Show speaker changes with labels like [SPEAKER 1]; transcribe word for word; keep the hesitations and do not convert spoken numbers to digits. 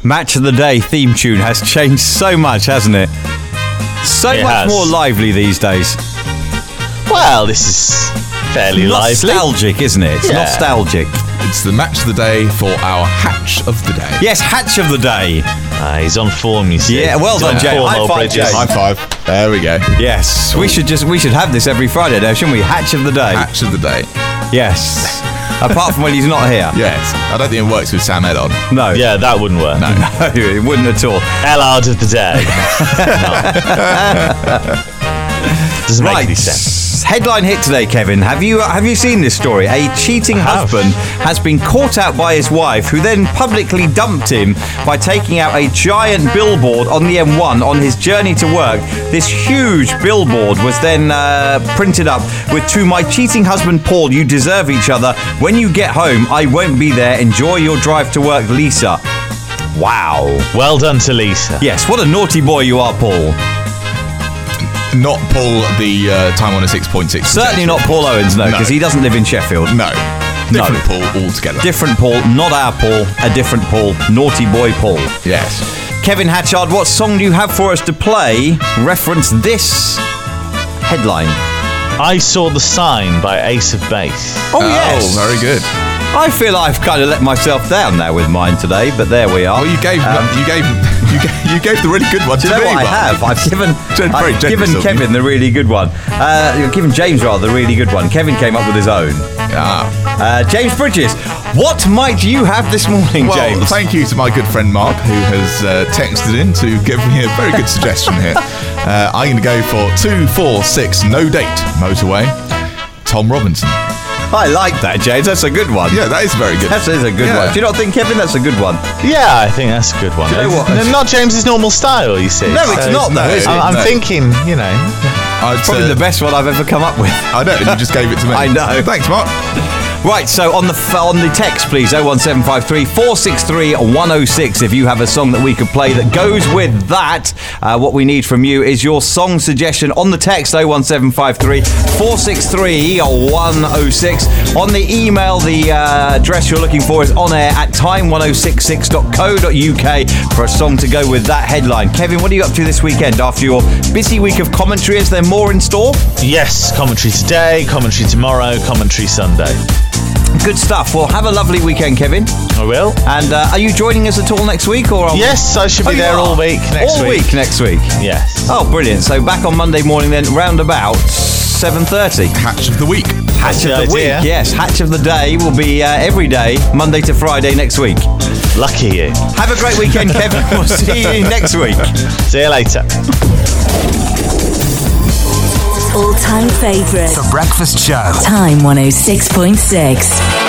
[SPEAKER 1] Match of the Day theme tune has changed so much, hasn't it? So
[SPEAKER 2] It
[SPEAKER 1] much
[SPEAKER 2] has.
[SPEAKER 1] more lively these days.
[SPEAKER 2] Well, this is fairly lively.
[SPEAKER 1] Nostalgic, isn't it? It's
[SPEAKER 2] Yeah.
[SPEAKER 1] nostalgic.
[SPEAKER 3] It's the match of the day for our hatch of the day.
[SPEAKER 1] Yes, Hatch of the Day.
[SPEAKER 2] Ah, he's on form, you see.
[SPEAKER 1] Yeah, well
[SPEAKER 2] He's
[SPEAKER 1] done,
[SPEAKER 2] on
[SPEAKER 1] Jay.
[SPEAKER 2] form,
[SPEAKER 1] High
[SPEAKER 2] old
[SPEAKER 1] five,
[SPEAKER 2] Bridges.
[SPEAKER 1] Jay.
[SPEAKER 3] High five. There we go.
[SPEAKER 1] Yes, we should just we should have this every Friday now, shouldn't we? Hatch of the Day.
[SPEAKER 3] Hatch of the day.
[SPEAKER 1] Yes. Apart from when he's not here.
[SPEAKER 3] Yes. I don't think it works with Sam Ed on.
[SPEAKER 1] No.
[SPEAKER 2] Yeah, that wouldn't work.
[SPEAKER 3] No.
[SPEAKER 1] No, it wouldn't at all.
[SPEAKER 2] Ellard of the day. No. Doesn't make
[SPEAKER 1] Right.
[SPEAKER 2] any sense.
[SPEAKER 1] Headline hit today, Kevin. Have you have you seen this story? A cheating
[SPEAKER 2] have.
[SPEAKER 1] husband has been caught out by his wife, who then publicly dumped him by taking out a giant billboard on the M one on his journey to work. This huge billboard was then uh, printed up with, "To my cheating husband Paul, you deserve each other. When you get home, I won't be there. Enjoy your drive to work, Lisa." Wow.
[SPEAKER 2] Well done to Lisa.
[SPEAKER 1] Yes, what a naughty boy you are, Paul.
[SPEAKER 3] Not Paul, the uh, Time one oh six point six.
[SPEAKER 1] Certainly not Paul Owens, no,
[SPEAKER 3] No.
[SPEAKER 1] because he doesn't live in Sheffield.
[SPEAKER 3] No. Different Paul altogether.
[SPEAKER 1] Different Paul, not our Paul, a different Paul, naughty boy Paul.
[SPEAKER 3] Yes.
[SPEAKER 1] Kevin Hatchard, what song do you have for us to play? Reference this headline.
[SPEAKER 2] I Saw the Sign by Ace of Base.
[SPEAKER 1] Oh, yes.
[SPEAKER 3] Oh, very good.
[SPEAKER 1] I feel I've kind of let myself down now with mine today, but there we are.
[SPEAKER 3] Well, you gave
[SPEAKER 1] Um,
[SPEAKER 3] you gave you gave, you gave the really good one
[SPEAKER 1] Do
[SPEAKER 3] to
[SPEAKER 1] you know
[SPEAKER 3] me.
[SPEAKER 1] what I
[SPEAKER 3] Mark.
[SPEAKER 1] have? I've given,
[SPEAKER 3] Very
[SPEAKER 1] I've
[SPEAKER 3] generous
[SPEAKER 1] given
[SPEAKER 3] of you.
[SPEAKER 1] Kevin the really good one. Uh, you've given James, rather, the really good one. Kevin came up with his own.
[SPEAKER 3] Ah.
[SPEAKER 1] Uh, James Bridges, what might you have this morning,
[SPEAKER 3] Well,
[SPEAKER 1] James?
[SPEAKER 3] thank you to my good friend Mark, who has uh, texted in to give me a very good suggestion here. Uh, I'm going to go for two four six No Date Motorway. Tom Robinson.
[SPEAKER 1] I like that, James. That's a good one.
[SPEAKER 3] Yeah, that is very good.
[SPEAKER 1] That is a good
[SPEAKER 3] Yeah.
[SPEAKER 1] one. Do you not think, Kevin, that's a good one?
[SPEAKER 2] Yeah, I think that's a good one.
[SPEAKER 1] Do you know what?
[SPEAKER 2] It's not James's normal style, you see.
[SPEAKER 1] No, it's not, though, is it?
[SPEAKER 2] I'm, I'm
[SPEAKER 3] No.
[SPEAKER 2] thinking, you know.
[SPEAKER 3] I'd,
[SPEAKER 1] Probably
[SPEAKER 3] uh,
[SPEAKER 1] the best one I've ever come up with.
[SPEAKER 3] I know, and you just gave it to me.
[SPEAKER 1] I know.
[SPEAKER 3] Thanks, Mark.
[SPEAKER 1] Right, so on the f- on the text, please, oh one seven five three, four six three, one oh six, if you have a song that we could play that goes with that. Uh, what we need from you is your song suggestion on the text, oh one seven five three, four six three, one oh six. On the email, the uh, address you're looking for is onair at time one oh six six dot co dot uk for a song to go with that headline. Kevin, what are you up to this weekend after your busy week of commentary? Is there more in store?
[SPEAKER 2] Yes, commentary today, commentary tomorrow, commentary Sunday.
[SPEAKER 1] Good stuff. Well, have a lovely weekend, Kevin.
[SPEAKER 2] I will.
[SPEAKER 1] And uh, are you joining us at all next week? Or are
[SPEAKER 2] Yes, I should
[SPEAKER 1] Oh,
[SPEAKER 2] be
[SPEAKER 1] you
[SPEAKER 2] there
[SPEAKER 1] are?
[SPEAKER 2] all week next
[SPEAKER 1] all
[SPEAKER 2] week.
[SPEAKER 1] week next week.
[SPEAKER 2] Yes.
[SPEAKER 1] Oh, brilliant. So back on Monday morning then, round about seven thirty.
[SPEAKER 3] Hatch of the week.
[SPEAKER 1] Hatch
[SPEAKER 2] the
[SPEAKER 1] of the
[SPEAKER 2] idea.
[SPEAKER 1] week, yes. Hatch of the day will be uh, every day, Monday to Friday next week.
[SPEAKER 2] Lucky you.
[SPEAKER 1] Have a great weekend, Kevin. We'll see you next week.
[SPEAKER 2] See you later.
[SPEAKER 4] All-time favourite.
[SPEAKER 5] The Breakfast Show.
[SPEAKER 4] Time one oh six point six.